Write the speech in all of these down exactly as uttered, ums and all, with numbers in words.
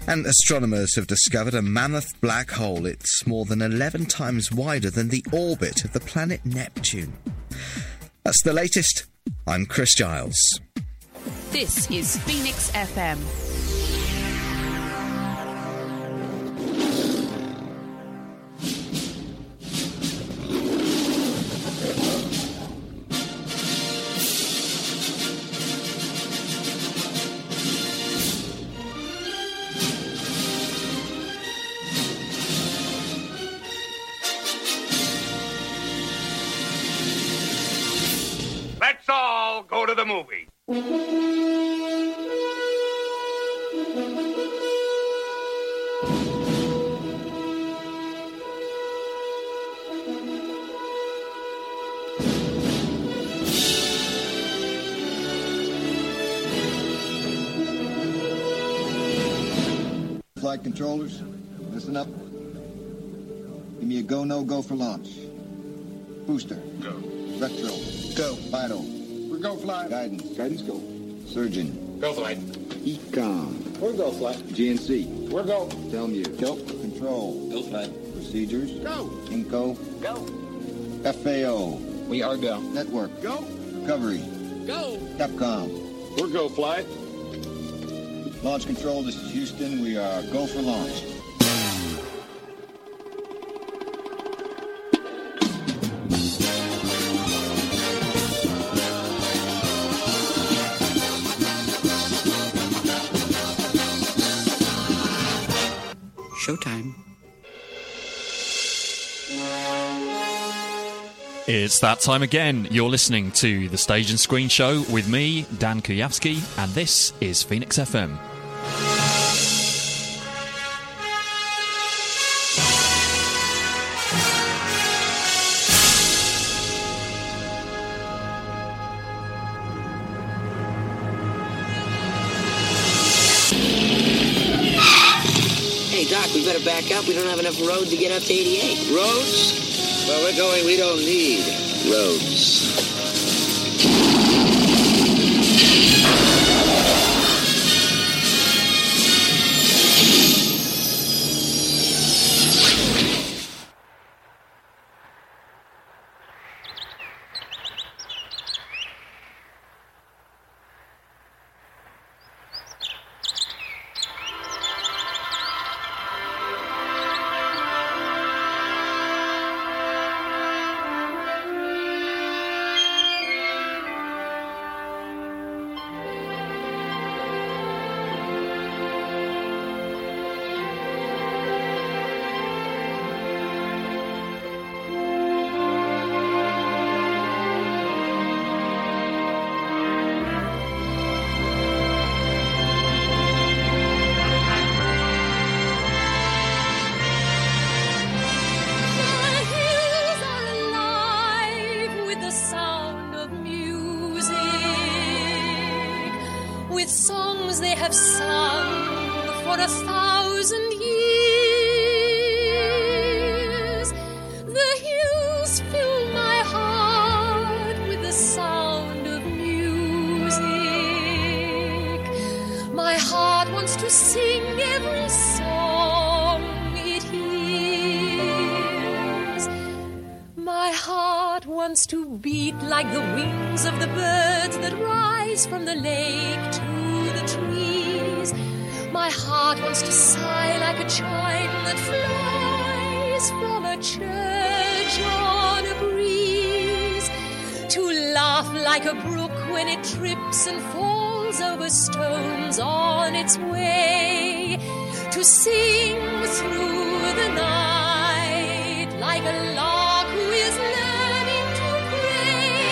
And astronomers have discovered a mammoth black hole. It's more than eleven times wider than the orbit of the planet Neptune. That's the latest. I'm Chris Giles. This is Phoenix F M. Let's all go to the movie. Flight controllers, listen up. Give me a go, no go for launch. Booster. Go. Retro. Go. Vital. We're go flight. Guidance. Guidance go. Surgeon. Go flight. Ecom. We're go flight. G N C. We're go. Telmu. Go. Control. Go flight. Procedures. Go. Inco. Go. F A O. We are go. Network. Go. Recovery. Go. Capcom. We're go flight. Launch control, this is Houston. We are go for launch. Showtime. It's that time again. You're listening to the Stage and Screen Show with me, Dan Kujawski, and this is Phoenix F M. Hey, Doc, we better back up. We don't have enough road to get up to eighty-eight. Roads? Well, we're going, we don't need roads. To beat like the wings of the birds that rise from the lake to the trees. My heart wants to sigh like a chime that flies from a church on a breeze, to laugh like a brook when it trips and falls over stones on its way, to sing through the night like a lark who is learning to pray.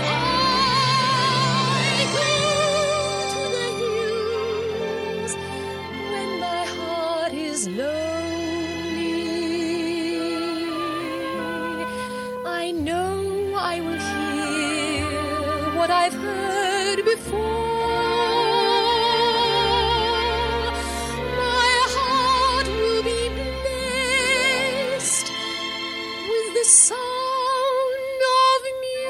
I go to the hills when my heart is lonely. I know I will hear what I've heard before. Sound of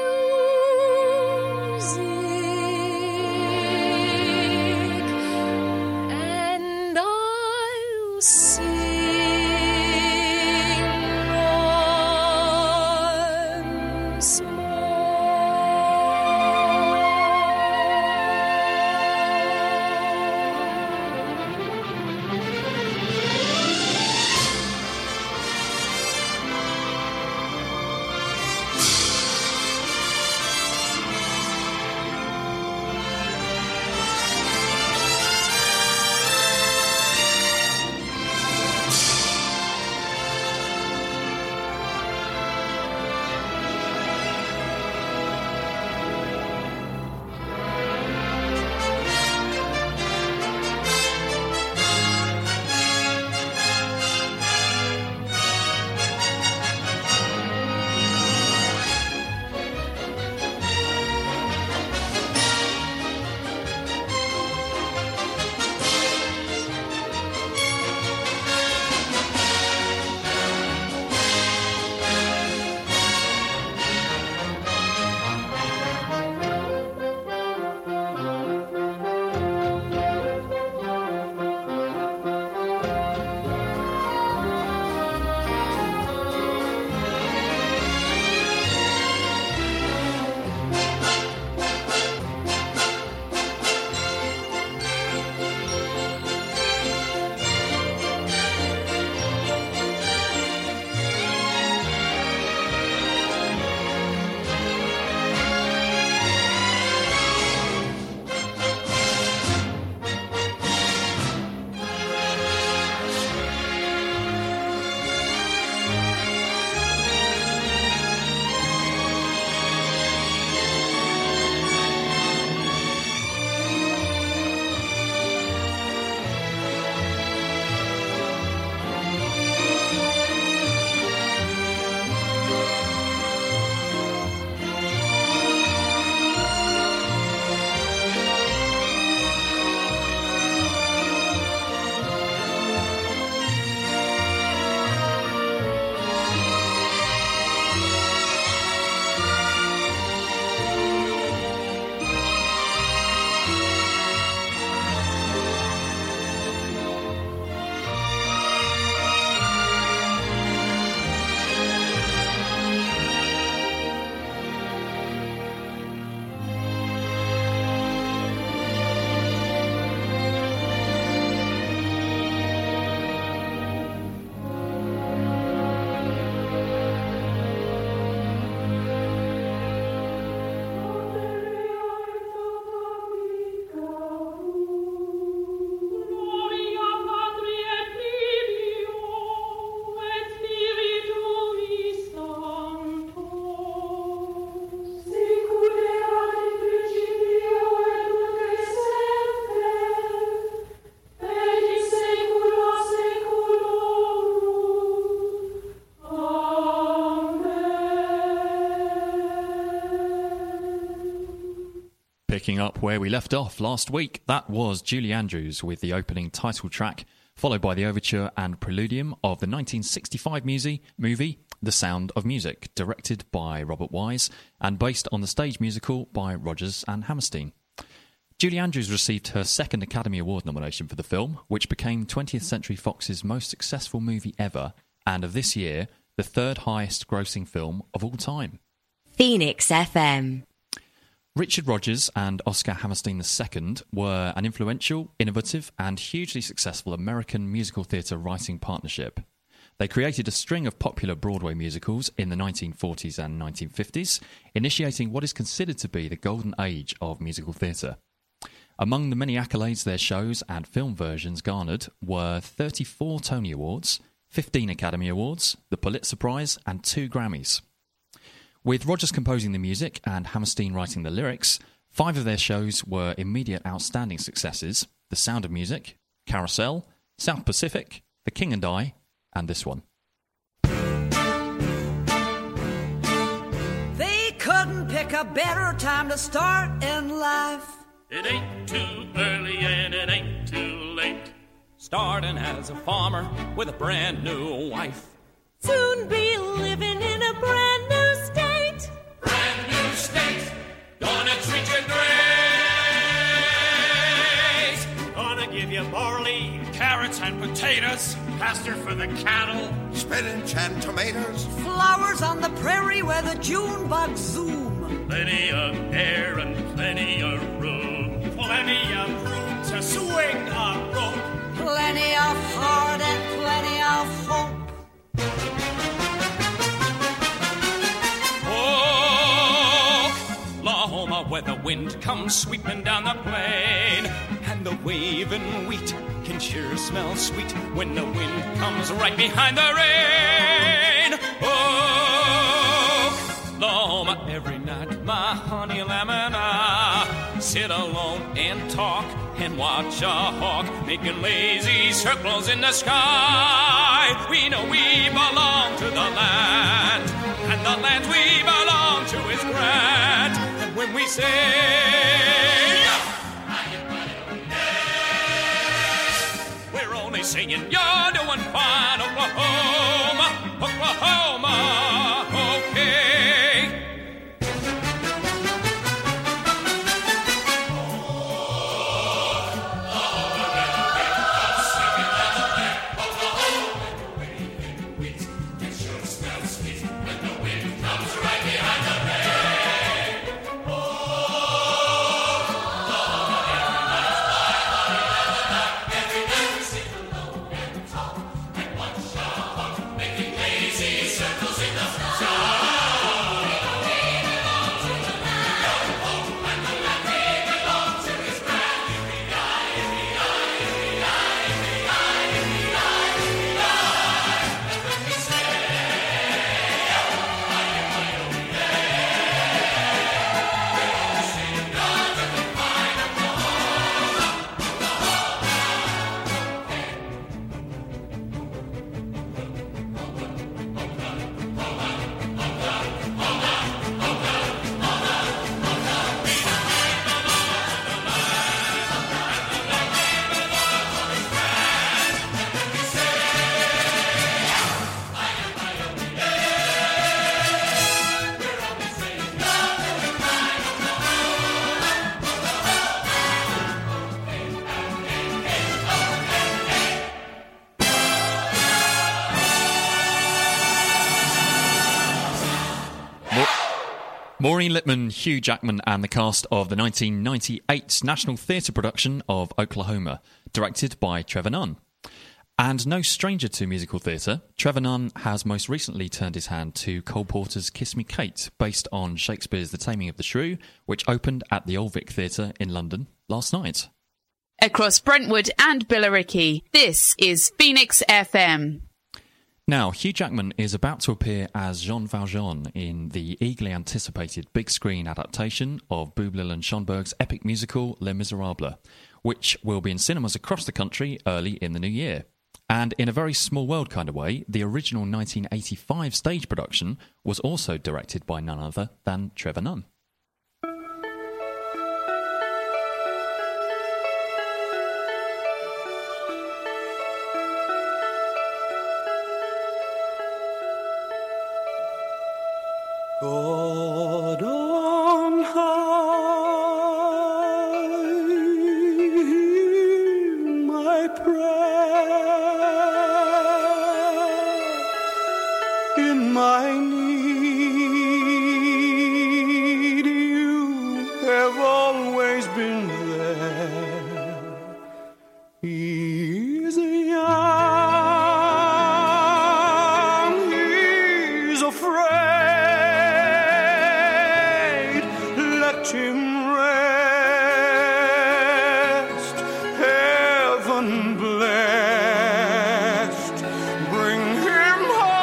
music, and I Picking up where we left off last week, that was Julie Andrews with the opening title track, followed by the overture and preludium of the nineteen sixty-five movie, movie The Sound of Music, directed by Robert Wise and based on the stage musical by Rodgers and Hammerstein. Julie Andrews received her second Academy Award nomination for the film, which became twentieth Century Fox's most successful movie ever, and of this year, the third highest grossing film of all time. Phoenix F M. Richard Rodgers and Oscar Hammerstein the Second were an influential, innovative and hugely successful American musical theatre writing partnership. They created a string of popular Broadway musicals in the nineteen forties and nineteen fifties, initiating what is considered to be the golden age of musical theatre. Among the many accolades their shows and film versions garnered were thirty-four Tony Awards, fifteen Academy Awards, the Pulitzer Prize and two Grammys. With Rodgers composing the music and Hammerstein writing the lyrics, five of their shows were immediate outstanding successes: The Sound of Music, Carousel, South Pacific, The King and I, and this one. They couldn't pick a better time to start in life. It ain't too early and it ain't too late. Starting as a farmer with a brand new wife. Soon be living in a brand new state. Brand new state, gonna treat you great. Gonna give you barley, carrots and potatoes, pasture for the cattle, spinach and tomatoes, flowers on the prairie where the June bugs zoom. Plenty of air and plenty of room, plenty of room to swing a rope, plenty of heart and plenty of hope. Oklahoma, where the wind comes sweeping down the plain, and the waving wheat can sure smell sweet when the wind comes right behind the rain. Oklahoma, every night, my honey lamb and I sit alone and talk and watch a hawk making lazy circles in the sky. We know we belong to the land, and the land we belong to is grand. And when we say yes, we're only saying you're doing fine, Oklahoma, Oklahoma, okay. Maureen Lipman, Hugh Jackman and the cast of the nineteen ninety-eight National Theatre production of Oklahoma, directed by Trevor Nunn. And no stranger to musical theatre, Trevor Nunn has most recently turned his hand to Cole Porter's Kiss Me Kate, based on Shakespeare's The Taming of the Shrew, which opened at the Old Vic Theatre in London last night. Across Brentwood and Billericay, this is Phoenix F M. Now, Hugh Jackman is about to appear as Jean Valjean in the eagerly anticipated big-screen adaptation of Boublil and Schonberg's epic musical Les Miserables, which will be in cinemas across the country early in the new year. And in a very small world kind of way, the original nineteen eighty-five stage production was also directed by none other than Trevor Nunn. God on high, hear my prayer. In my need, you have always been there. He is young, he's afraid. Let him rest, heaven blessed. Bring him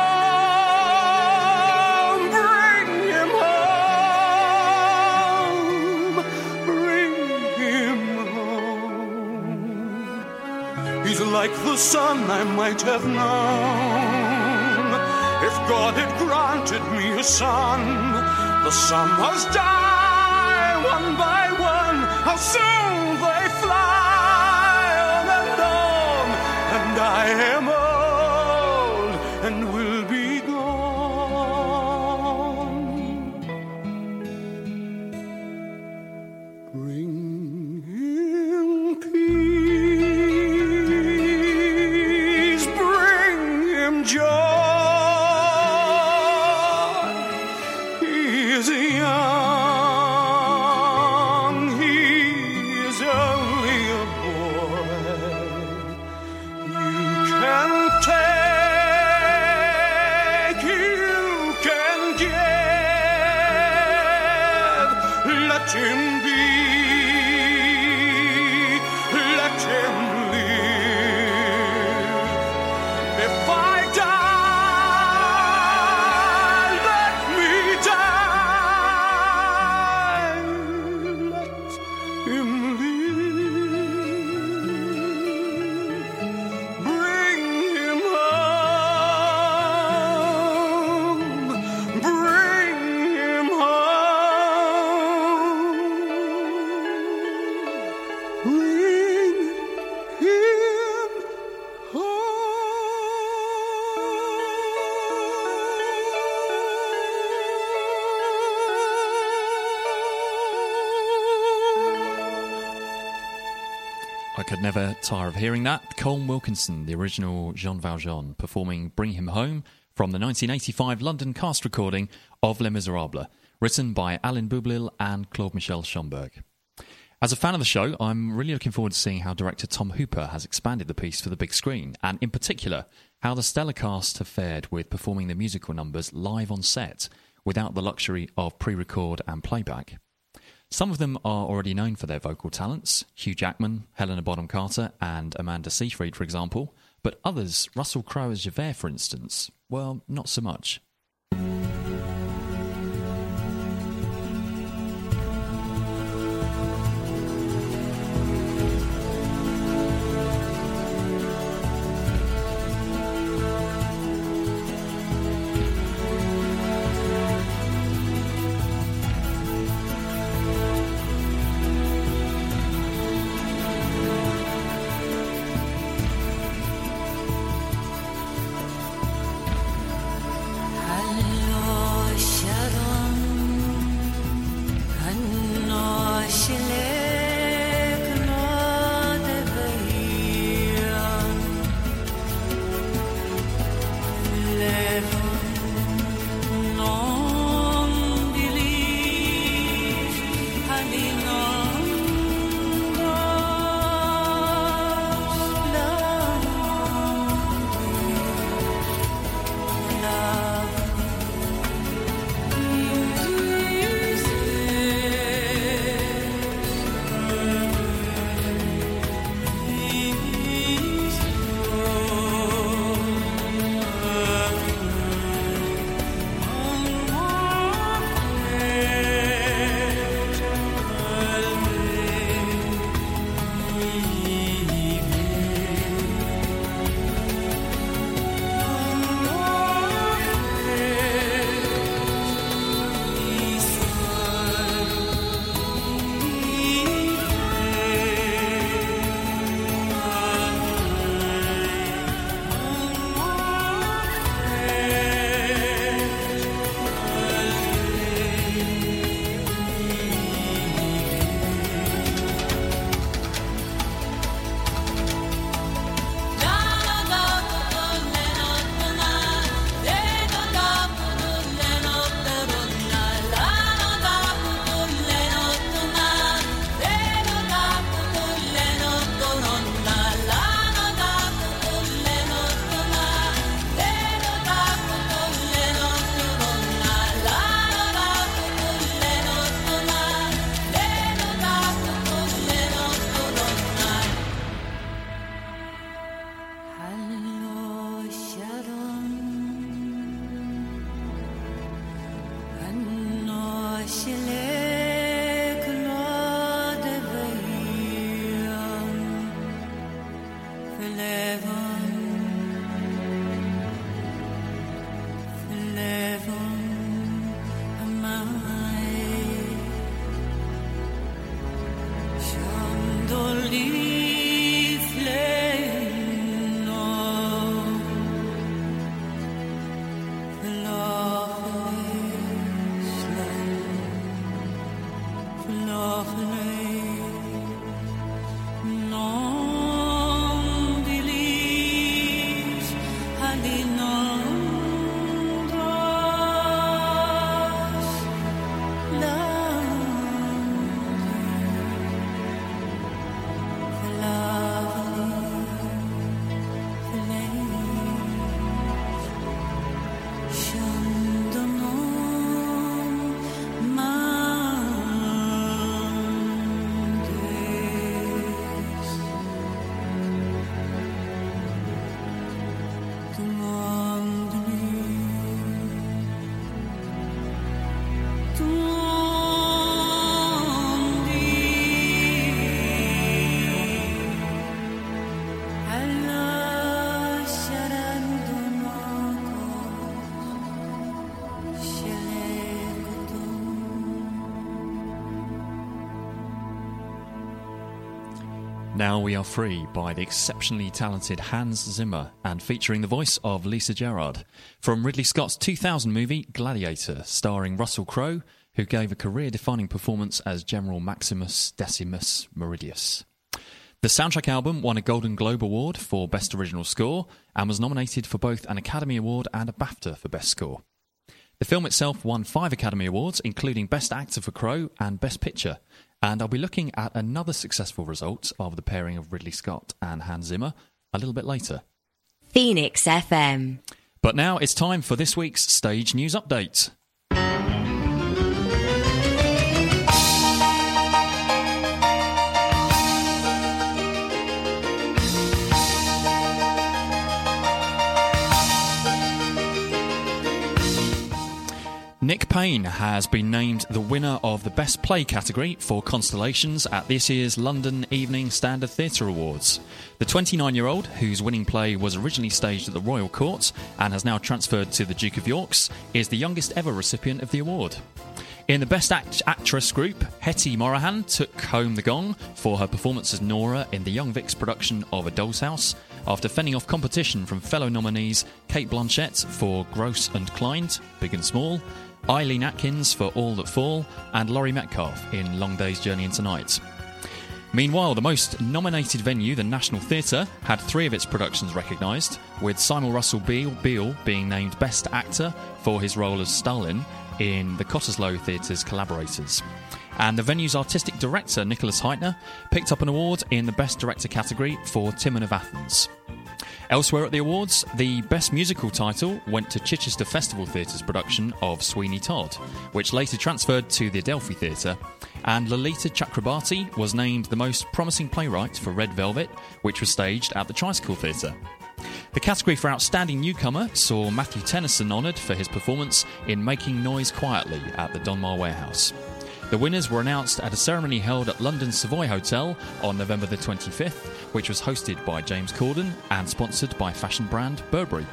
home, bring him home, bring him home. He's like the son I might have known if God had granted me a son. The summers die one by one, how soon they fly on and on, and I am old and will be gone. Bring him peace, bring him joy. He is young, he is only a boy. You can take, you can give. Let him be, let him live. If I die, let me die. Let him live. Bring him home. Bring him home. Bring him I could never tire of hearing that. Colm Wilkinson, the original Jean Valjean, performing Bring Him Home from the nineteen eighty-five London cast recording of Les Miserables, written by Alain Boublil and Claude-Michel Schomburg. As a fan of the show, I'm really looking forward to seeing how director Tom Hooper has expanded the piece for the big screen, and in particular, how the stellar cast have fared with performing the musical numbers live on set, without the luxury of pre-record and playback. Some of them are already known for their vocal talents, Hugh Jackman, Helena Bonham Carter and Amanda Seyfried, for example, but others, Russell Crowe as Javert, for instance, well, not so much. Hello, Now We Are Free by the exceptionally talented Hans Zimmer and featuring the voice of Lisa Gerrard from Ridley Scott's two thousand movie Gladiator, starring Russell Crowe, who gave a career-defining performance as General Maximus Decimus Meridius. The soundtrack album won a Golden Globe Award for Best Original Score and was nominated for both an Academy Award and a BAFTA for Best Score. The film itself won five Academy Awards, including Best Actor for Crowe and Best Picture. And I'll be looking at another successful result of the pairing of Ridley Scott and Hans Zimmer a little bit later. Phoenix F M. But now it's time for this week's Stage News Update. Nick Payne has been named the winner of the Best Play category for Constellations at this year's London Evening Standard Theatre Awards. The twenty-nine-year-old, whose winning play was originally staged at the Royal Court and has now transferred to the Duke of York's, is the youngest ever recipient of the award. In the Best Act- Actress group, Hetty Morahan took home the gong for her performance as Nora in the Young Vics production of A Doll's House, after fending off competition from fellow nominees Cate Blanchett for Gross and Climbed, Big and Small, Eileen Atkins for All That Fall, and Laurie Metcalf in Long Day's Journey into Night. Meanwhile, the most nominated venue, the National Theatre, had three of its productions recognised, with Simon Russell Beale, Beale being named Best Actor for his role as Stalin in the Cottesloe Theatre's Collaborators. And the venue's artistic director, Nicholas Heitner, picked up an award in the Best Director category for Timon of Athens. Elsewhere at the awards, the Best Musical title went to Chichester Festival Theatre's production of Sweeney Todd, which later transferred to the Adelphi Theatre, and Lalita Chakrabarti was named the Most Promising Playwright for Red Velvet, which was staged at the Tricycle Theatre. The category for Outstanding Newcomer saw Matthew Tennyson honoured for his performance in Making Noise Quietly at the Donmar Warehouse. The winners were announced at a ceremony held at London's Savoy Hotel on November the twenty-fifth, which was hosted by James Corden and sponsored by fashion brand Burberry.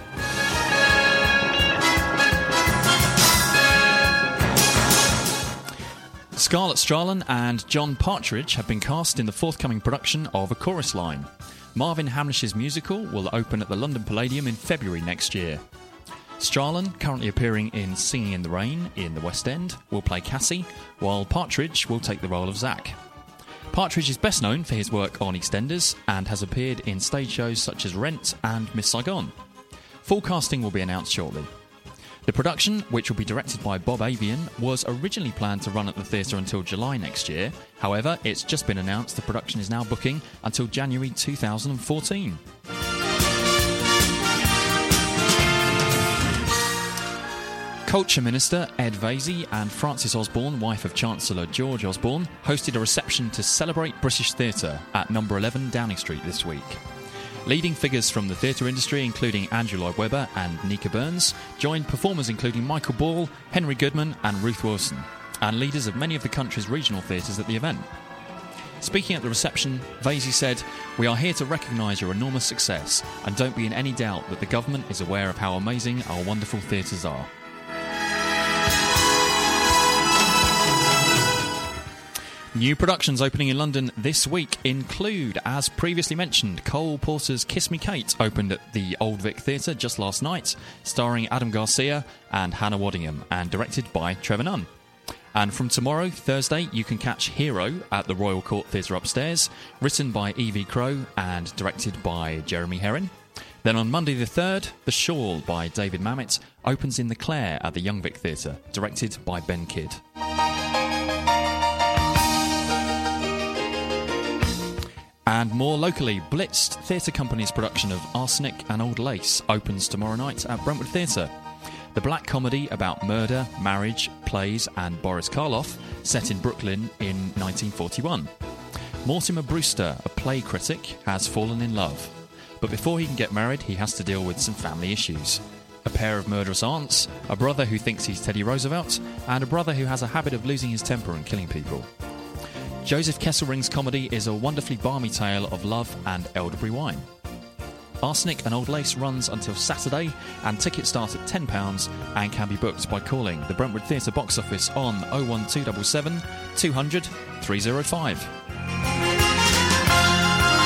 Scarlett Strallen and John Partridge have been cast in the forthcoming production of A Chorus Line. Marvin Hamlish's musical will open at the London Palladium in February next year. Strallen, currently appearing in Singing in the Rain in the West End, will play Cassie, while Partridge will take the role of Zack. Partridge is best known for his work on EastEnders and has appeared in stage shows such as Rent and Miss Saigon. Full casting will be announced shortly. The production, which will be directed by Bob Avian, was originally planned to run at the theatre until July next year. However, it's just been announced the production is now booking until January two thousand fourteen. Culture Minister Ed Vaizey and Frances Osborne, wife of Chancellor George Osborne, hosted a reception to celebrate British theatre at number eleven Downing Street this week. Leading figures from the theatre industry, including Andrew Lloyd Webber and Nika Burns, joined performers including Michael Ball, Henry Goodman and Ruth Wilson, and leaders of many of the country's regional theatres at the event. Speaking at the reception, Vaizey said, "We are here to recognise your enormous success, and don't be in any doubt that the government is aware of how amazing our wonderful theatres are." New productions opening in London this week include, as previously mentioned, Cole Porter's Kiss Me Kate opened at the Old Vic Theatre just last night, starring Adam Garcia and Hannah Waddingham, and directed by Trevor Nunn. And from tomorrow, Thursday, you can catch Hero at the Royal Court Theatre upstairs, written by Evie Crowe and directed by Jeremy Herrin. Then on Monday the third, The Shawl by David Mamet opens in the Clare at the Young Vic Theatre, directed by Ben Kidd. And more locally, Blitzed Theatre Company's production of Arsenic and Old Lace opens tomorrow night at Brentwood Theatre. The black comedy about murder, marriage, plays and Boris Karloff, set in Brooklyn in nineteen forty-one. Mortimer Brewster, a play critic, has fallen in love. But before he can get married, he has to deal with some family issues. A pair of murderous aunts, a brother who thinks he's Teddy Roosevelt, and a brother who has a habit of losing his temper and killing people. Joseph Kesselring's comedy is a wonderfully balmy tale of love and elderberry wine. Arsenic and Old Lace runs until Saturday, and tickets start at ten pounds and can be booked by calling the Brentwood Theatre box office on oh one two seven seven, two hundred, three oh five.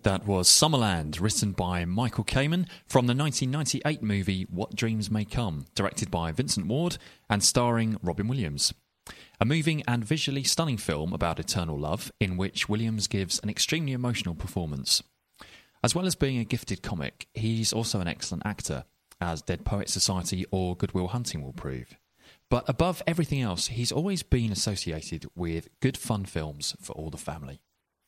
That was Summerland, written by Michael Kamen from the nineteen ninety-eight movie What Dreams May Come, directed by Vincent Ward and starring Robin Williams. A moving and visually stunning film about eternal love in which Williams gives an extremely emotional performance. As well as being a gifted comic, he's also an excellent actor, as Dead Poets Society or Good Will Hunting will prove. But above everything else, he's always been associated with good fun films for all the family.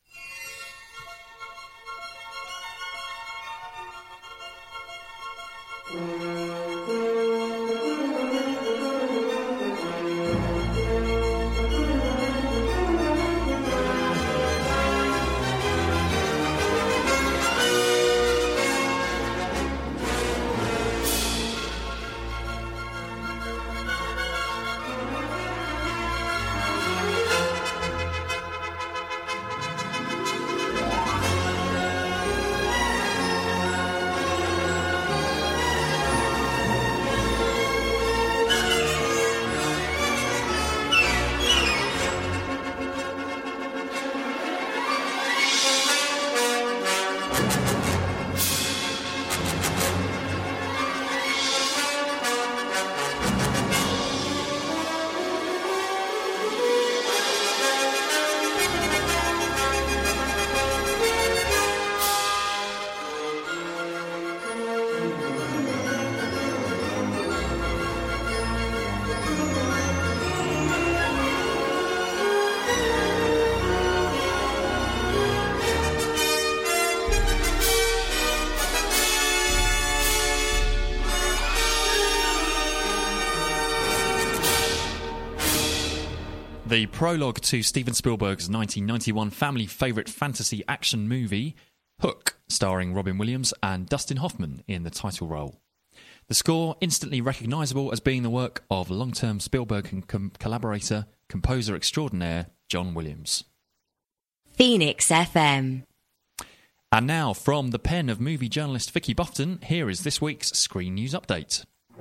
The prologue to Steven Spielberg's nineteen ninety-one family favourite fantasy action movie, Hook, starring Robin Williams and Dustin Hoffman in the title role. The score, instantly recognisable as being the work of long-term Spielberg com- collaborator, composer extraordinaire, John Williams. Phoenix F M. And now, from the pen of movie journalist Vicky Buffton, here is this week's Screen News Update.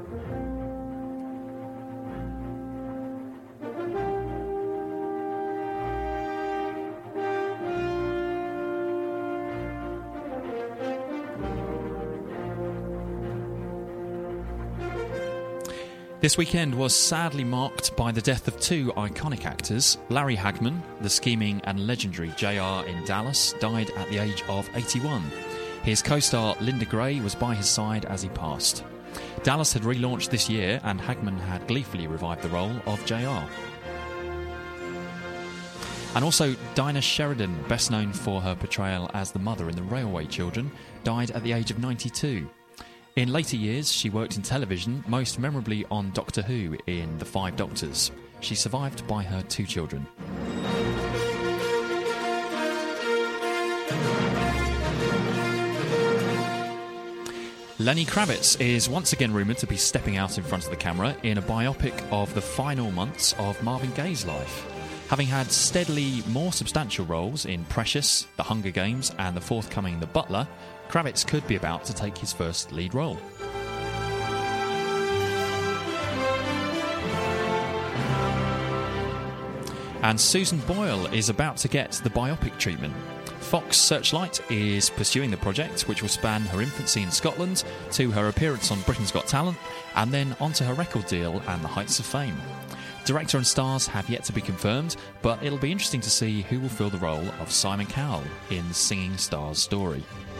This weekend was sadly marked by the death of two iconic actors. Larry Hagman, the scheming and legendary J R in Dallas, died at the age of eighty-one. His co-star Linda Gray was by his side as he passed. Dallas had relaunched this year, and Hagman had gleefully revived the role of J R. And also, Dinah Sheridan, best known for her portrayal as the mother in The Railway Children, died at the age of ninety-two. In later years, she worked in television, most memorably on Doctor Who in The Five Doctors. She survived by her two children. Lenny Kravitz is once again rumoured to be stepping out in front of the camera in a biopic of the final months of Marvin Gaye's life. Having had steadily more substantial roles in Precious, The Hunger Games and the forthcoming The Butler, Kravitz could be about to take his first lead role. And Susan Boyle is about to get the biopic treatment. Fox Searchlight is pursuing the project, which will span her infancy in Scotland to her appearance on Britain's Got Talent, and then onto her record deal and the heights of fame. Director and stars have yet to be confirmed, but it'll be interesting to see who will fill the role of Simon Cowell in the Singing Stars story.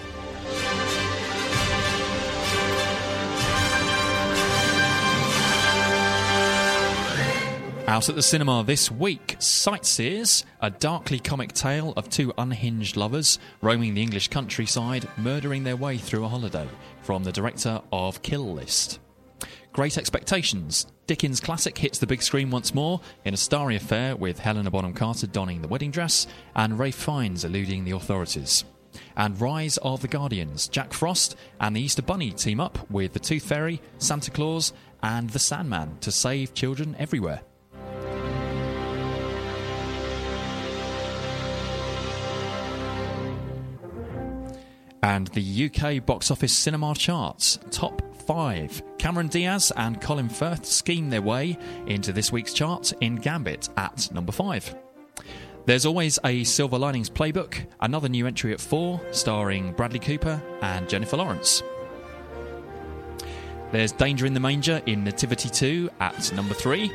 Out at the cinema this week, Sightseers, a darkly comic tale of two unhinged lovers roaming the English countryside, murdering their way through a holiday, from the director of Kill List. Great Expectations, Dickens' classic, hits the big screen once more in a starry affair with Helena Bonham Carter donning the wedding dress and Ralph Fiennes eluding the authorities. And Rise of the Guardians, Jack Frost and the Easter Bunny team up with the Tooth Fairy, Santa Claus and the Sandman to save children everywhere. And the U K box office cinema charts, top five. Cameron Diaz and Colin Firth scheme their way into this week's chart in Gambit at number five. There's always a Silver Linings Playbook, another new entry at four, starring Bradley Cooper and Jennifer Lawrence. There's Danger in the Manger in Nativity two at number three.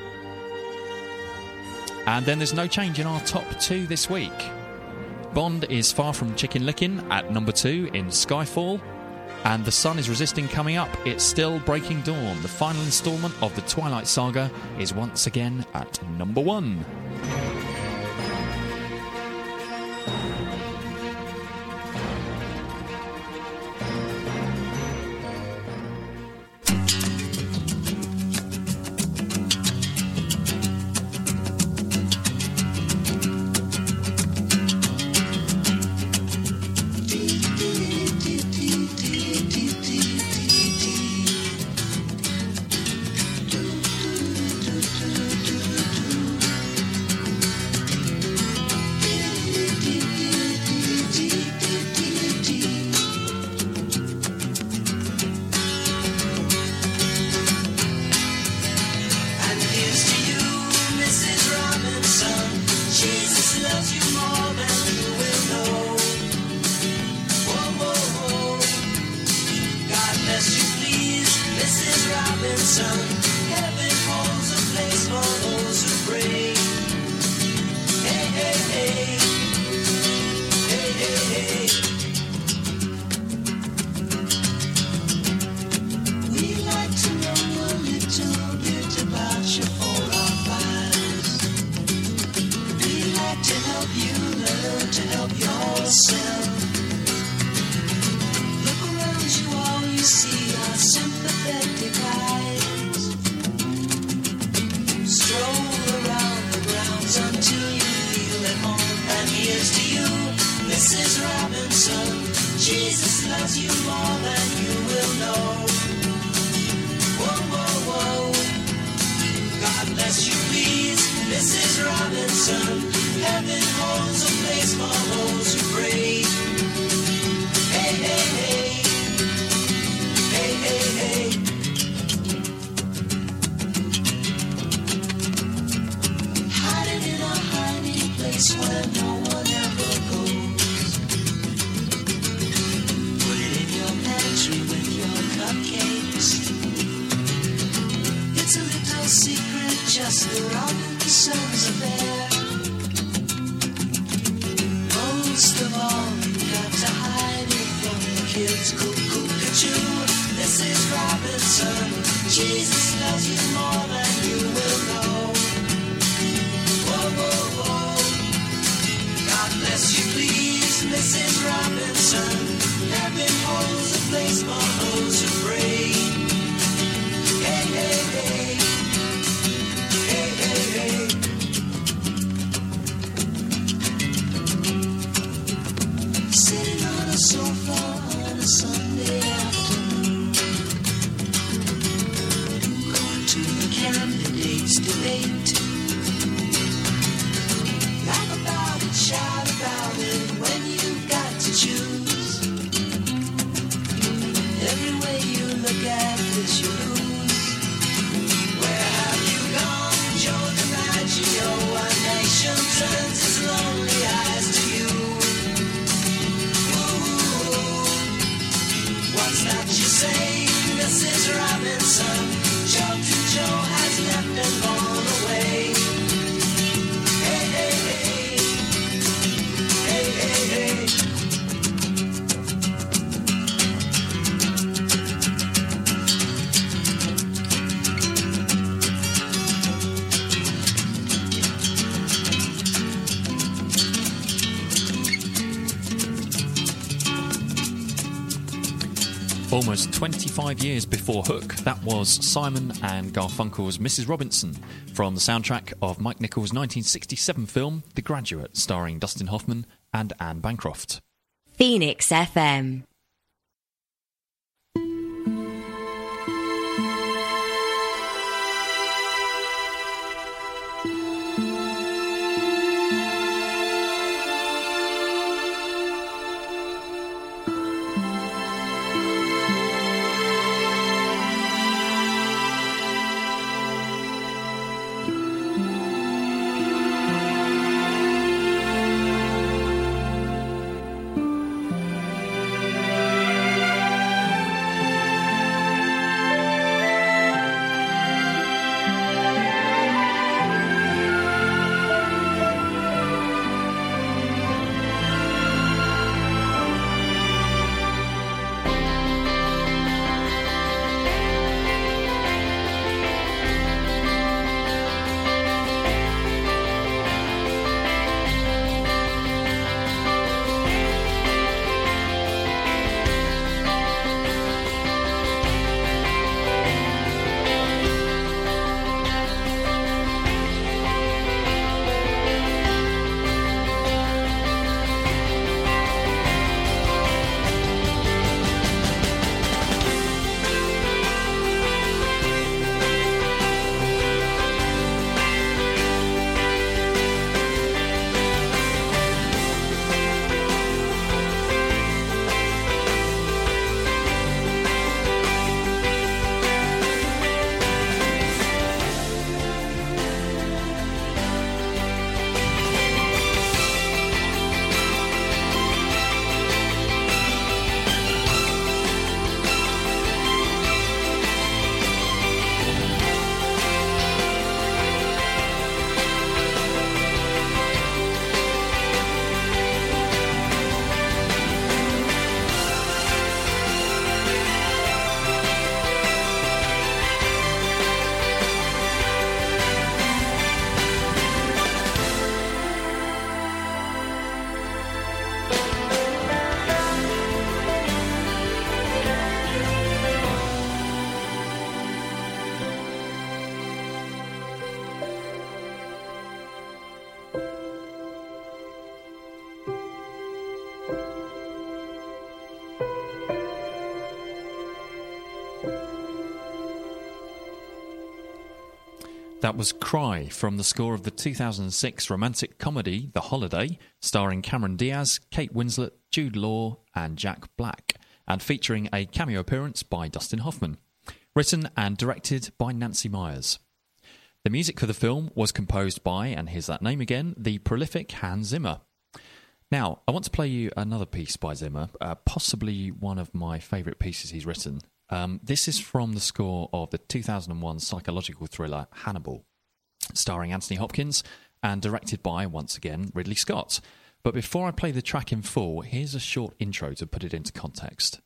And then there's no change in our top two this week. Bond is Far From Chicken Lickin' at number two in Skyfall. And The Sun is Resisting coming up. It's Still Breaking Dawn. The final instalment of the Twilight Saga is once again at number one. Almost twenty-five years before Hook, that was Simon and Garfunkel's Missus Robinson from the soundtrack of Mike Nichols' nineteen sixty-seven film The Graduate, starring Dustin Hoffman and Anne Bancroft. Phoenix F M. That was Cry from the score of the two thousand six romantic comedy The Holiday, starring Cameron Diaz, Kate Winslet, Jude Law and Jack Black, and featuring a cameo appearance by Dustin Hoffman. Written and directed by Nancy Myers. The music for the film was composed by, and here's that name again, the prolific Hans Zimmer. Now, I want to play you another piece by Zimmer, uh, possibly one of my favourite pieces he's written. Um, this is from the score of the two thousand one psychological thriller Hannibal, starring Anthony Hopkins and directed by, once again, Ridley Scott. But before I play the track in full, here's a short intro to put it into context.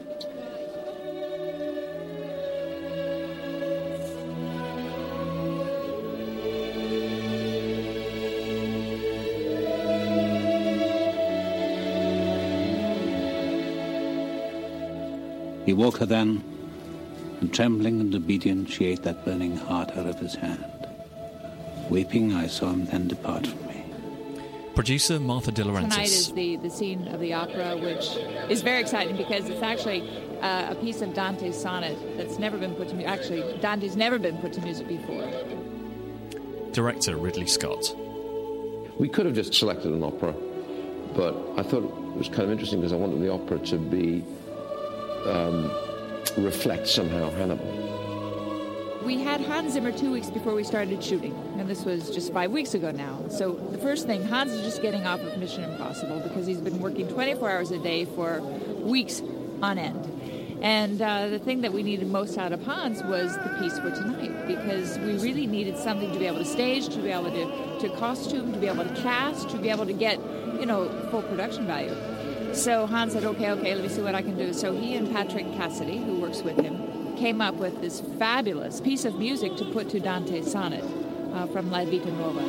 He woke her then, and trembling and obedient, she ate that burning heart out of his hand. Weeping, I saw him then depart from me. Producer Martha De Laurentiis. Tonight is the, the scene of the opera, which is very exciting because it's actually uh, a piece of Dante's sonnet that's never been put to music. Actually, Dante's never been put to music before. Director Ridley Scott. We could have just selected an opera, but I thought it was kind of interesting because I wanted the opera to be Um, reflect somehow Hannibal. We had Hans Zimmer two weeks before we started shooting, and this was just five weeks ago now. So the first thing, Hans is just getting off of Mission Impossible because he's been working twenty-four hours a day for weeks on end. And uh, the thing that we needed most out of Hans was the piece for tonight, because we really needed something to be able to stage, to be able to, to costume, to be able to cast, to be able to get, you know, full production value. So Hans said, okay, okay, let me see what I can do. So he and Patrick Cassidy, who works with him, came up with this fabulous piece of music to put to Dante's sonnet uh, from La Vita Nuova.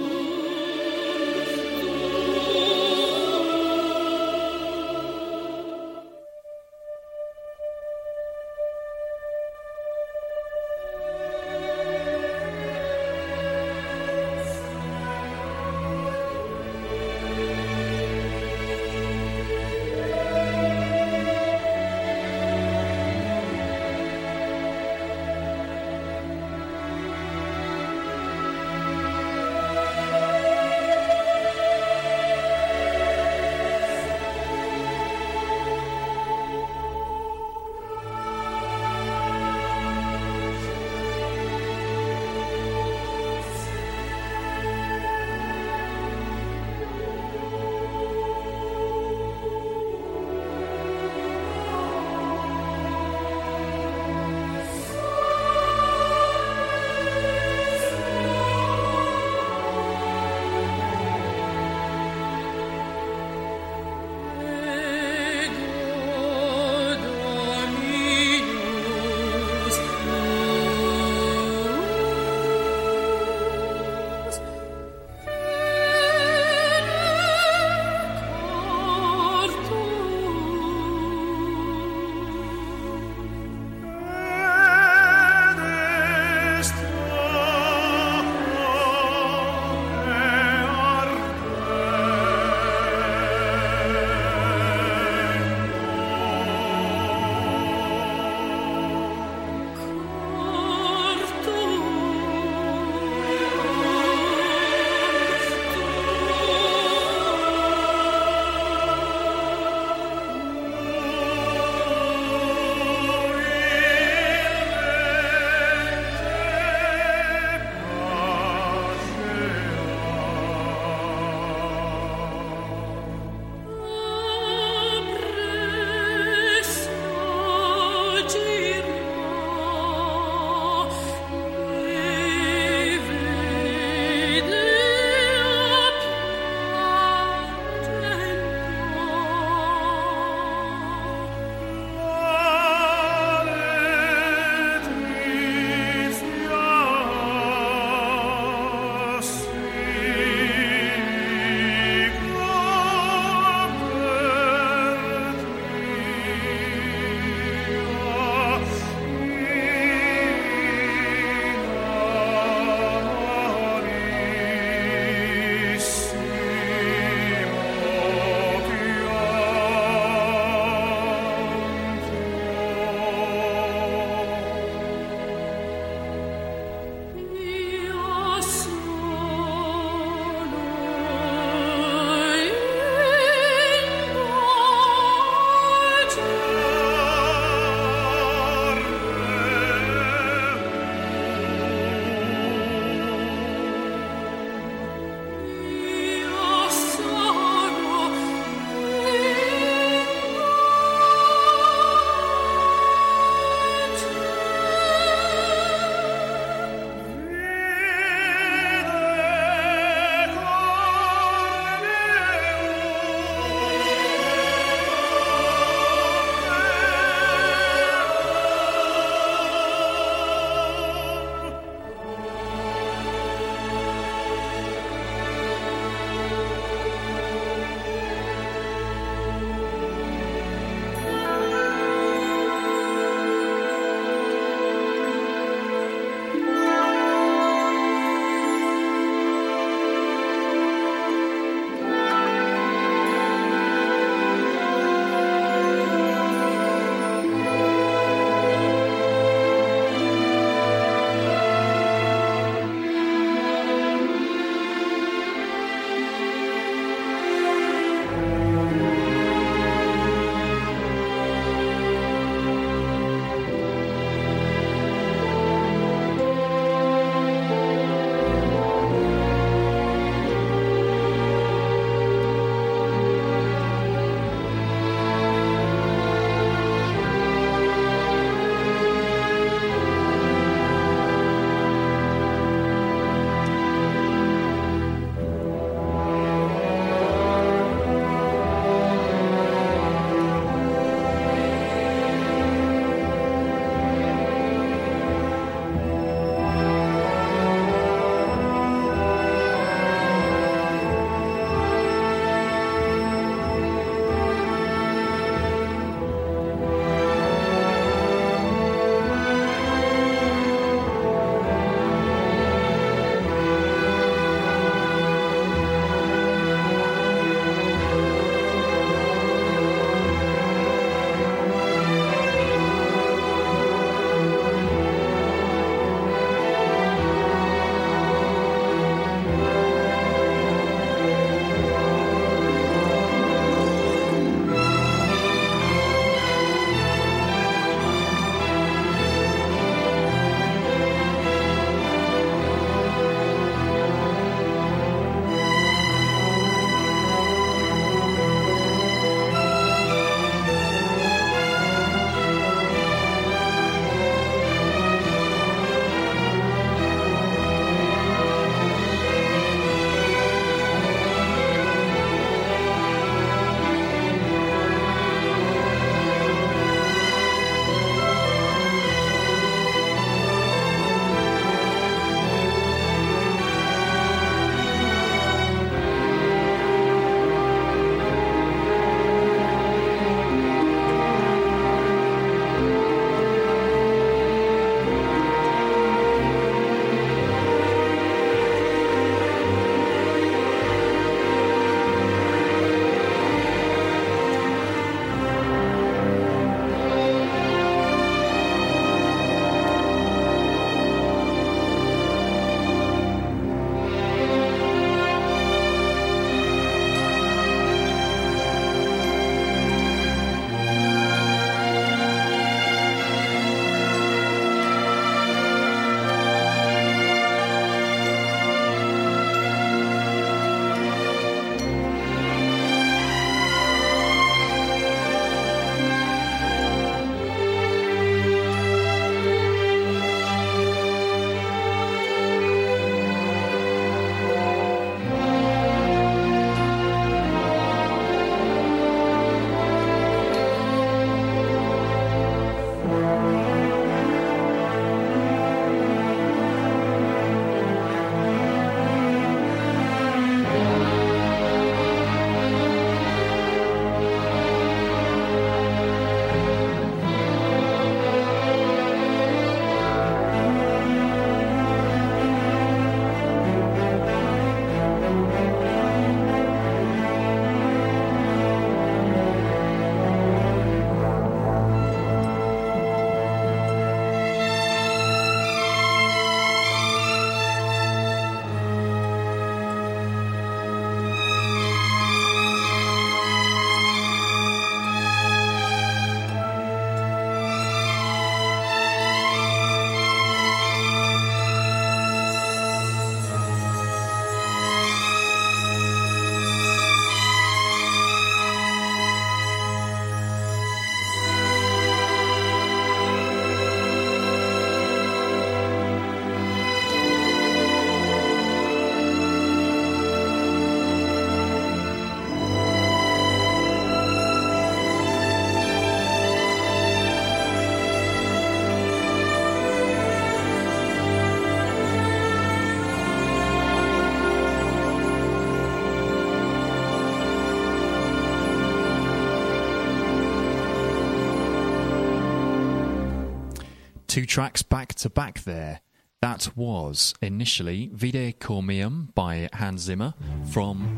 Two tracks back to back there. That was initially Vide Cor Meum by Hans Zimmer from...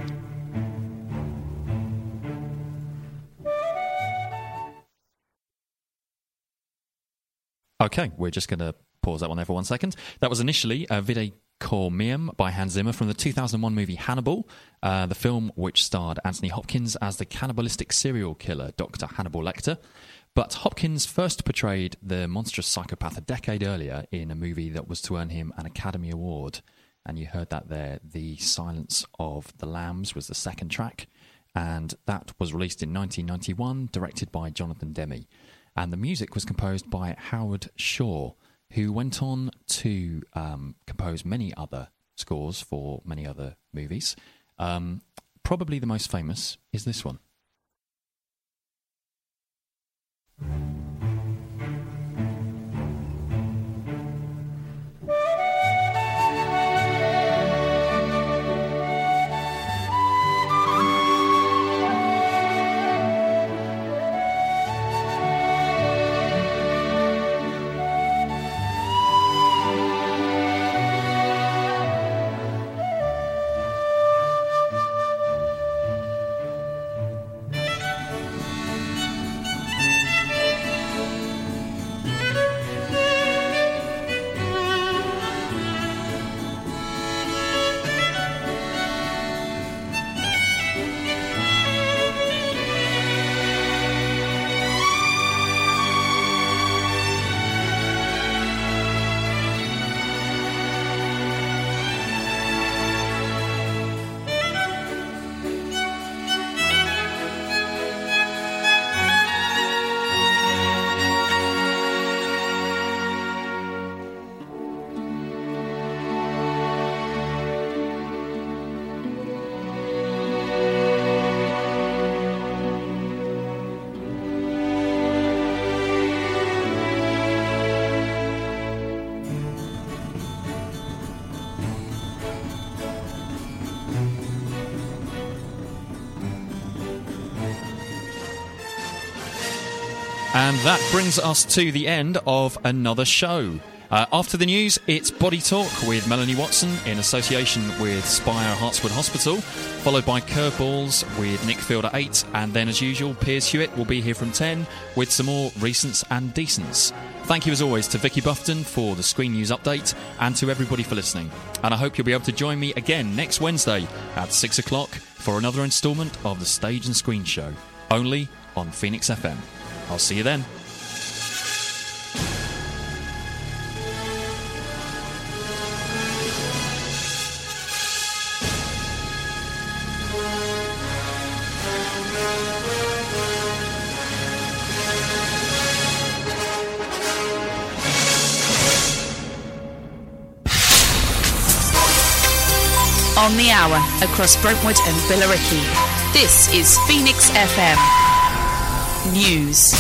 Okay, we're just going to pause that one there for one second. That was initially uh, Vide Cor Meum by Hans Zimmer from the two thousand one movie Hannibal, uh, the film which starred Anthony Hopkins as the cannibalistic serial killer Doctor Hannibal Lecter. But Hopkins first portrayed the monstrous psychopath a decade earlier in a movie that was to earn him an Academy Award. And you heard that there. The Silence of the Lambs was the second track, and that was released in nineteen ninety-one, directed by Jonathan Demme. And the music was composed by Howard Shore, who went on to um, compose many other scores for many other movies. Um, probably the most famous is this one. And that brings us to the end of another show. Uh, after the news, it's Body Talk with Melanie Watson in association with Spire Hartswood Hospital, followed by Curveballs with Nick Field at eight, and then as usual, Piers Hewitt will be here from ten with some more recents and decents. Thank you as always to Vicky Buffton for the Screen News update and to everybody for listening. And I hope you'll be able to join me again next Wednesday at six o'clock for another instalment of the Stage and Screen Show, only on Phoenix F M. I'll see you then. On the hour across Brentwood and Billericay. This is Phoenix F M News.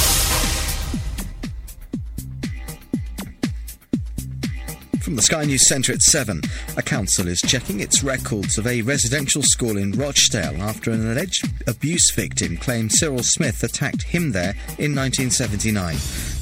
From the Sky News Centre at seven, a council is checking its records of a residential school in Rochdale after an alleged abuse victim claimed Cyril Smith attacked him there in nineteen seventy-nine.